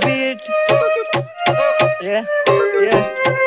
beat. Yeah, yeah.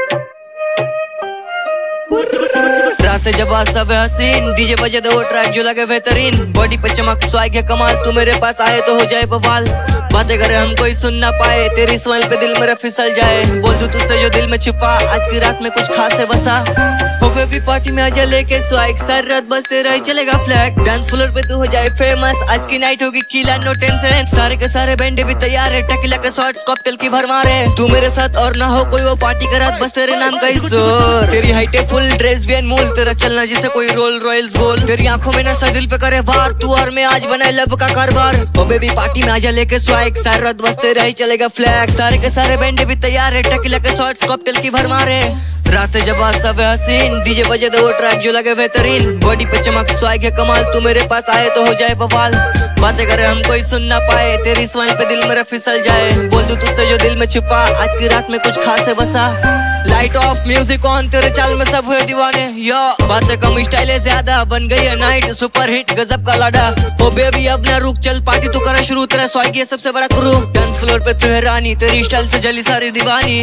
रात जब सब हसीन डीजे बजे दो ट्रैक जो लगे बेहतरीन बॉडी पे चमक स्वाग कमाल तू मेरे पास आए तो हो जाए बवाल बातें करे हम कोई सुन ना पाए तेरी स्माइल पे दिल मेरा फिसल जाए बोल दूं तुझसे जो दिल में छुपा आज की रात में कुछ खास है बसा हो बेबी पार्टी में आजा लेके स्वाग सारी रात बजते रहे चलेगा फ्लैग डांस फ्लोर पे तू हो जाए फेमस आज की नाइट होगी किला नो टेंशन सारे के सारे बैंड भी तैयार है टकीला के शॉट्स कॉकटेल की भरमार है तू मेरे साथ और ना हो कोई वो पार्टी का रात बस तेरे नाम का शोर तेरी हाइट है फुल ड्रेस भी अनमोल तेरा चलना जिसे कोई रोल रॉयल्स गोल तेरी आंखों में नशा दिल पे करे वार तू और मैं आज बनाए लब का कारोबार ओ बेबी पार्टी में आजा लेके स्वाग सारी रात बजते रहे चलेगा फ्लैग सारे के सारे बैंड भी तैयार है टकीला के शॉट्स कॉकटेल की भरमार है रात जब सब हसीन डीजे बजे दो ट्रैक जो लगे बेहतरीन बॉडी पे चमक स्वाग कमाल तू मेरे पास आए तो हो जाए बवाल बातें करे हम कोई सुन ना पाए तेरी स्माइल पे दिल मेरा फिसल जाए बोल दूं तुझसे जो दिल में छुपा आज की रात में कुछ खास है बसा लाइट ऑफ म्यूजिक ऑन तेरे चाल में सब हुए दीवाने यो बातें कम स्टाइल है ज्यादा बन गई है नाइट सुपर हिट गजब का लाडा ओ बेबी अब ना रुक चल पार्टी तू करा शुरू तेरा स्वाग ये सबसे बड़ा क्रू डांस फ्लोर पे तू है रानी तेरी स्टाइल से जली सारी दीवानी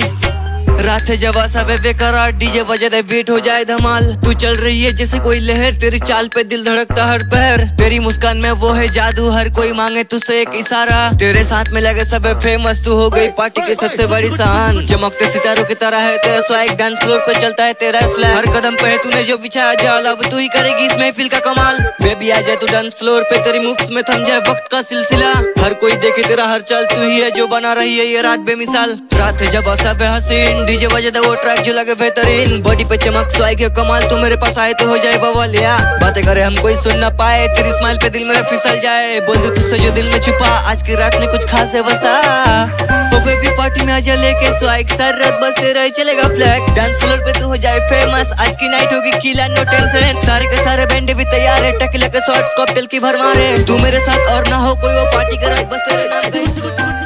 रात है जब सब बेकरार डीजे बजे दे बीट हो जाए धमाल तू चल रही है जैसे कोई लहर तेरी चाल पे दिल धड़कता हर पैर तेरी मुस्कान में वो है जादू हर कोई मांगे तुझसे एक इशारा तेरे साथ में लगे सब फेमस तू हो गई पार्टी की सबसे बड़ी शान चमकते सितारों की तरह है तेरा स्वाग डांस फ्लोर पे चलता है तेरा फ्लैग हर कदम पे है तूने जो बिछाया जाल अब तू ही करेगी इस महफिल का कमाल बेबी आ जाए तू डांस फ्लोर पे तेरी मूव्स में थम जाए वक्त का सिलसिला हर कोई देखे तेरा हर चाल तू ही है जो बना रही है ये रात बेमिसाल रात है जब सब हसीन डीजे बजे दे वो ट्रैक जो लगे बेहतरीन बॉडी पे चमक स्वाग कमाल तू मेरे पास आए तो हो जाए बवाल या बातें करे हम कोई सुन ना पाए तेरी स्माइल पे दिल मेरा फिसल जाए बोल दूं तुझसे जो दिल में छुपा आज की रात में कुछ खास है बसा ओ बेबी पार्टी में आजा लेके स्वाग सारी रात बजते रहे चलेगा फ्लैग डांस फ्लोर पे तू हो जाए फेमस आज की नाइट होगी किला नो टेंशन सारे के सारे बैंड भी तैयार है टकीला के शॉट्स कॉकटेल की भरमार है तू मेरे साथ और ना हो कोई वो पार्टी का रात बजते रहे नाम का